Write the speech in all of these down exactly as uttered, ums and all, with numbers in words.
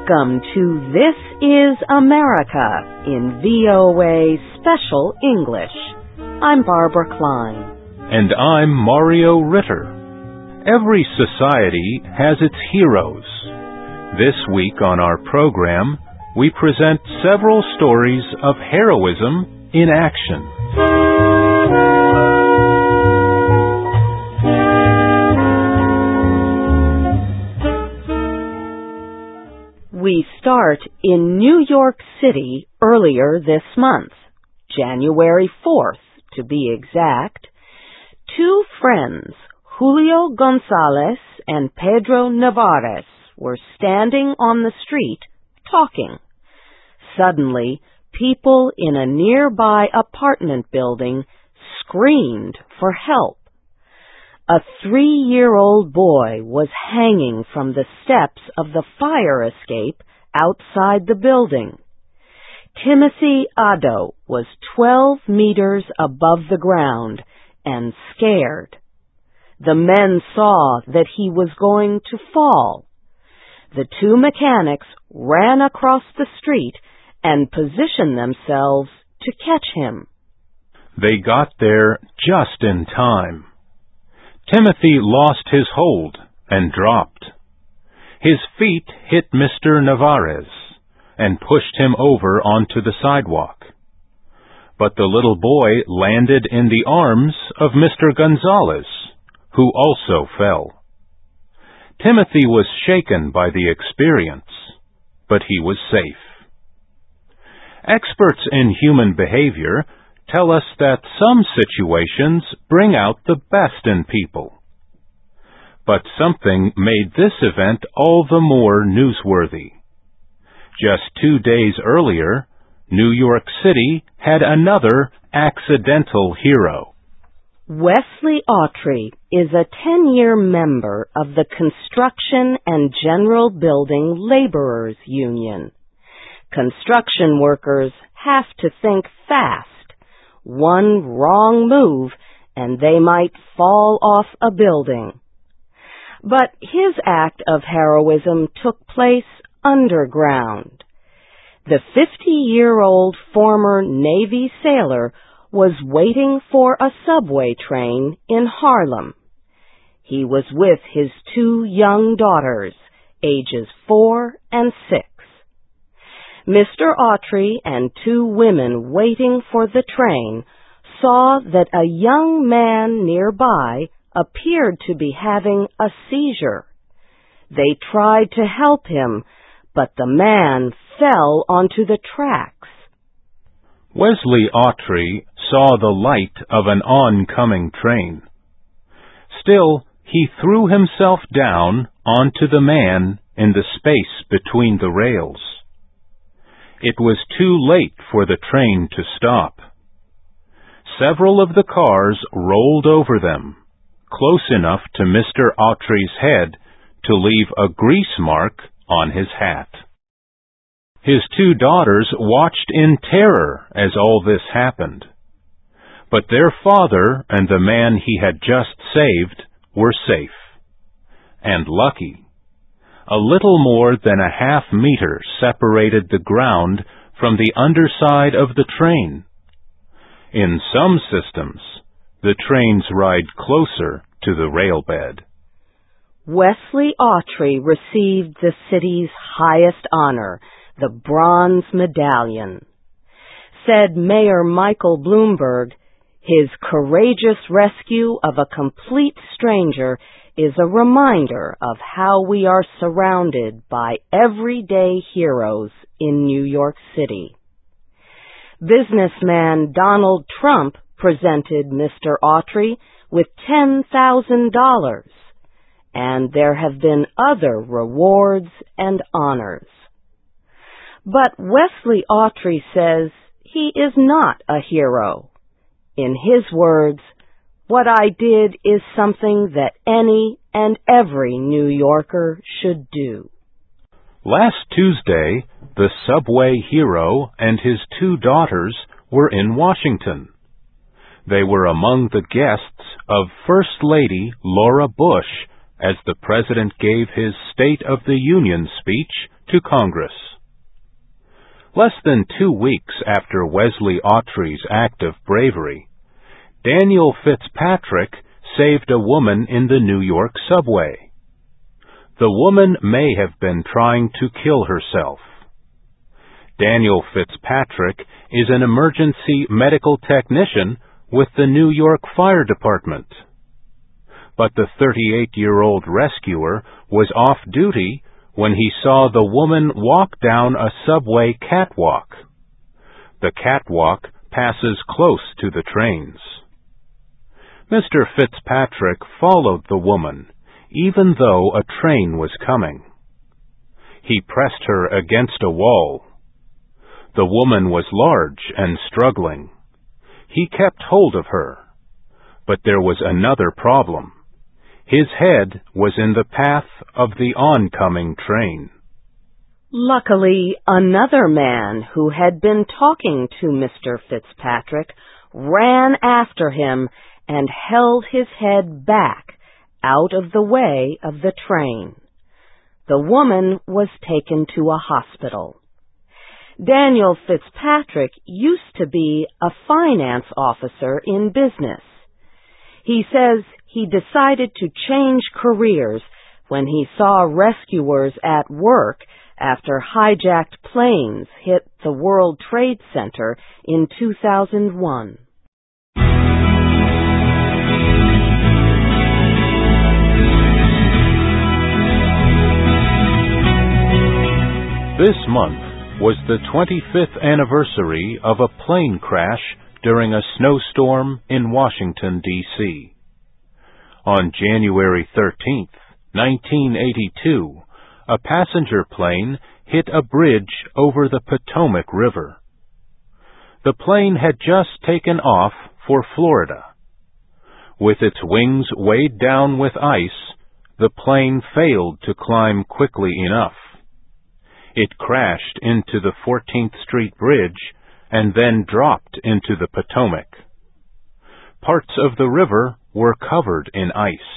Welcome to This is America in V O A Special English. I'm Barbara Klein. And I'm Mario Ritter. Every society has its heroes. This week on our program, we present several stories of heroism in action. We start in New York City earlier this month, January fourth to be exact. Two friends, Julio Gonzalez and Pedro Navarez, were standing on the street talking. Suddenly, people in a nearby apartment building screamed for help. A three-year-old boy was hanging from the steps of the fire escape outside the building. Timothy Addo was twelve meters above the ground and scared. The men saw that he was going to fall. The two mechanics ran across the street and positioned themselves to catch him. They got there just in time. Timothy lost his hold and dropped. His feet hit Mister Navarez and pushed him over onto the sidewalk. But the little boy landed in the arms of Mister Gonzalez, who also fell. Timothy was shaken by the experience, but he was safe. Experts in human behavior tell us that some situations bring out the best in people. But something made this event all the more newsworthy. Just two days earlier, New York City had another accidental hero. Wesley Autry is a ten-year member of the Construction and General Building Laborers Union. Construction workers have to think fast. One wrong move, and they might fall off a building. But his act of heroism took place underground. The fifty-year-old former Navy sailor was waiting for a subway train in Harlem. He was with his two young daughters, ages four and six. Mister Autry and two women waiting for the train saw that a young man nearby appeared to be having a seizure. They tried to help him, but the man fell onto the tracks. Wesley Autry saw the light of an oncoming train. Still, he threw himself down onto the man in the space between the rails. It was too late for the train to stop. Several of the cars rolled over them, close enough to Mister Autry's head to leave a grease mark on his hat. His two daughters watched in terror as all this happened. But their father and the man he had just saved were safe. And lucky. A little more than a half meter separated the ground from the underside of the train. In some systems, the trains ride closer to the railbed. Wesley Autry received the city's highest honor, the Bronze Medallion. Said Mayor Michael Bloomberg, his courageous rescue of a complete stranger is a reminder of how we are surrounded by everyday heroes in New York City. Businessman Donald Trump presented Mister Autry with ten thousand dollars, and there have been other rewards and honors. But Wesley Autry says he is not a hero. In his words, "What I did is something that any and every New Yorker should do." Last Tuesday, the subway hero and his two daughters were in Washington. They were among the guests of First Lady Laura Bush as the President gave his State of the Union speech to Congress. Less than two weeks after Wesley Autry's act of bravery, Daniel Fitzpatrick saved a woman in the New York subway. The woman may have been trying to kill herself. Daniel Fitzpatrick is an emergency medical technician with the New York Fire Department. But the thirty-eight-year-old rescuer was off duty when he saw the woman walk down a subway catwalk. The catwalk passes close to the trains. Mister Fitzpatrick followed the woman, even though a train was coming. He pressed her against a wall. The woman was large and struggling. He kept hold of her. But there was another problem. His head was in the path of the oncoming train. Luckily, another man who had been talking to Mister Fitzpatrick ran after him and held his head back out of the way of the train. The woman was taken to a hospital. Daniel Fitzpatrick used to be a finance officer in business. He says he decided to change careers when he saw rescuers at work after hijacked planes hit the World Trade Center in two thousand one. This month was the twenty-fifth anniversary of a plane crash during a snowstorm in Washington, D C On January thirteenth, nineteen eighty-two, a passenger plane hit a bridge over the Potomac River. The plane had just taken off for Florida. With its wings weighed down with ice, the plane failed to climb quickly enough. It crashed into the fourteenth Street Bridge and then dropped into the Potomac. Parts of the river were covered in ice.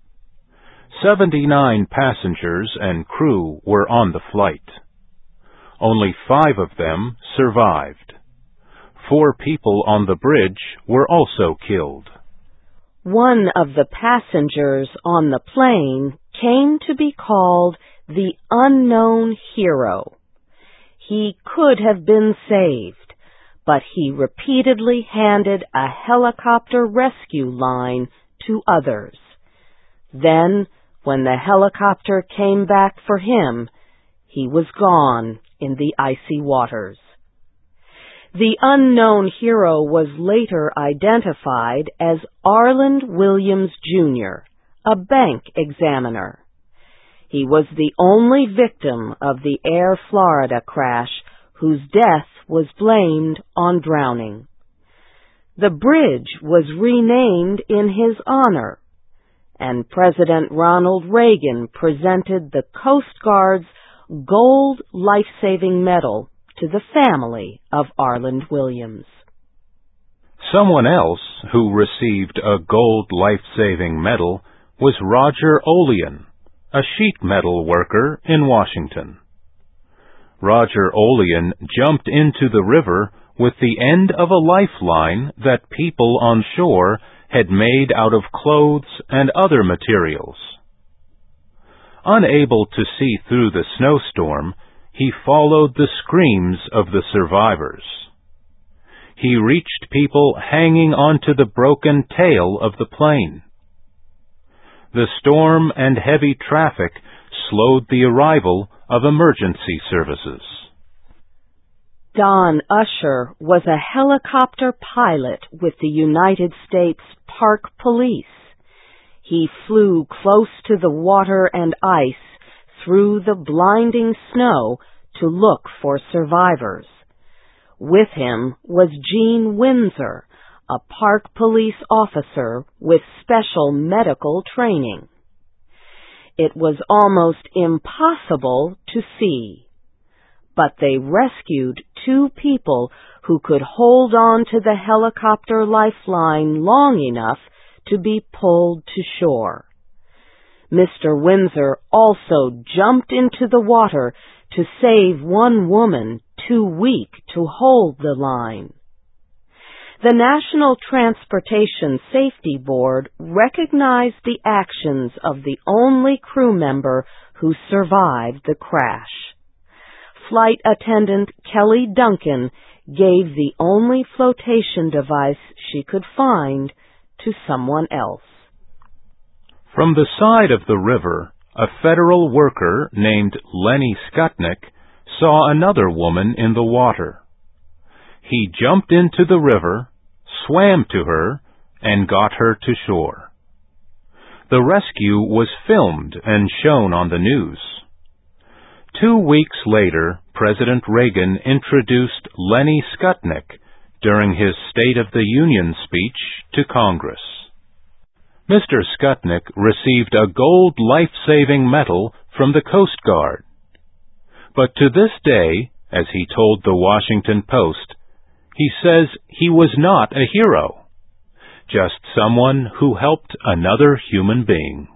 Seventy-nine passengers and crew were on the flight. Only five of them survived. Four people on the bridge were also killed. One of the passengers on the plane came to be called the Unknown Hero. He could have been saved, but he repeatedly handed a helicopter rescue line to others. Then, when the helicopter came back for him, he was gone in the icy waters. The Unknown Hero was later identified as Arland Williams, Junior, a bank examiner. He was the only victim of the Air Florida crash whose death was blamed on drowning. The bridge was renamed in his honor, and President Ronald Reagan presented the Coast Guard's Gold Life-Saving Medal to the family of Arland Williams. Someone else who received a Gold Life-Saving Medal was Roger Olean, a sheet metal worker in Washington. Roger Olean jumped into the river with the end of a lifeline that people on shore had made out of clothes and other materials. Unable to see through the snowstorm, he followed the screams of the survivors. He reached people hanging onto the broken tail of the plane. The storm and heavy traffic slowed the arrival of emergency services. Don Usher was a helicopter pilot with the United States Park Police. He flew close to the water and ice through the blinding snow to look for survivors. With him was Gene Windsor, a Park Police officer with special medical training. It was almost impossible to see, but they rescued two people who could hold on to the helicopter lifeline long enough to be pulled to shore. Mister Windsor also jumped into the water to save one woman too weak to hold the line. The National Transportation Safety Board recognized the actions of the only crew member who survived the crash. Flight attendant Kelly Duncan gave the only flotation device she could find to someone else. From the side of the river, a federal worker named Lenny Skutnik saw another woman in the water. He jumped into the river, swam to her, and got her to shore. The rescue was filmed and shown on the news. Two weeks later, President Reagan introduced Lenny Skutnik during his State of the Union speech to Congress. Mister Skutnik received a gold life-saving medal from the Coast Guard. But to this day, as he told the Washington Post, he says he was not a hero, just someone who helped another human being.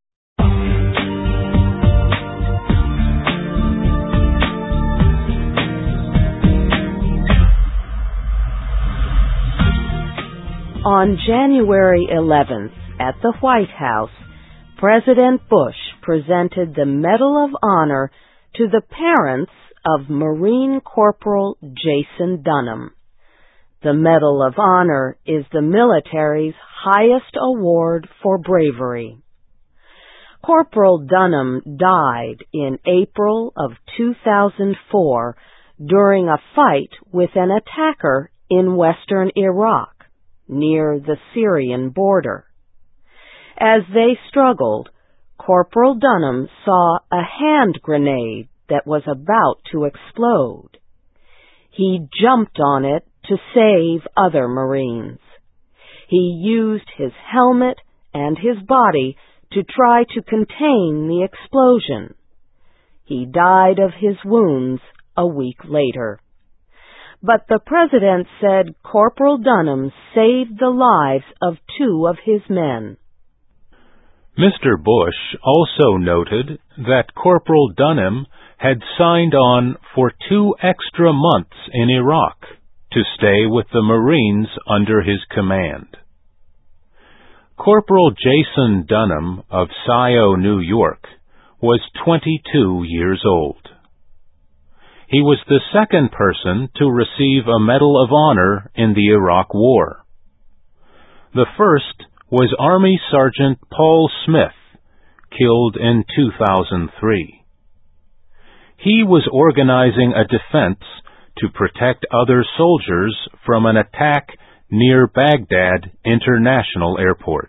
On January eleventh, at the White House, President Bush presented the Medal of Honor to the parents of Marine Corporal Jason Dunham. The Medal of Honor is the military's highest award for bravery. Corporal Dunham died in April of two thousand four during a fight with an attacker in western Iraq, near the Syrian border. As they struggled, Corporal Dunham saw a hand grenade that was about to explode. He jumped on it to save other Marines. He used his helmet and his body to try to contain the explosion. He died of his wounds a week later. But the President said Corporal Dunham saved the lives of two of his men. Mister Bush also noted that Corporal Dunham had signed on for two extra months in Iraq to stay with the Marines under his command. Corporal Jason Dunham of Scio, New York, was twenty-two years old. He was the second person to receive a Medal of Honor in the Iraq War. The first was Army Sergeant Paul Smith, killed in two thousand three. He was organizing a defense to protect other soldiers from an attack near Baghdad International Airport.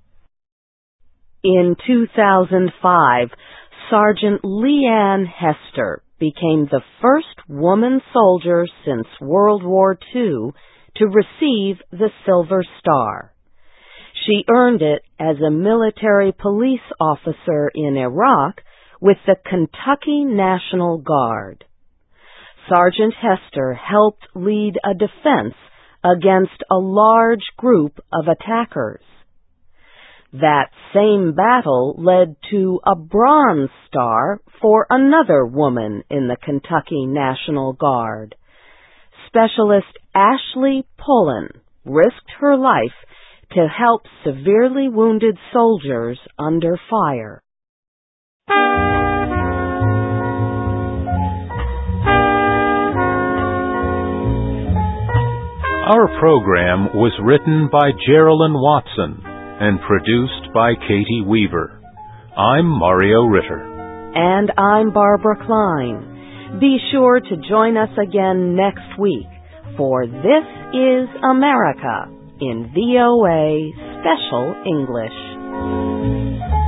In two thousand five, Sergeant Leanne Hester became the first woman soldier since World War Two to receive the Silver Star. She earned it as a military police officer in Iraq with the Kentucky National Guard. Sergeant Hester helped lead a defense against a large group of attackers. That same battle led to a Bronze Star for another woman in the Kentucky National Guard. Specialist Ashley Pullen risked her life to help severely wounded soldiers under fire. Our program was written by Geraldine Watson and produced by Katie Weaver. I'm Mario Ritter. And I'm Barbara Klein. Be sure to join us again next week for This is America in V O A Special English.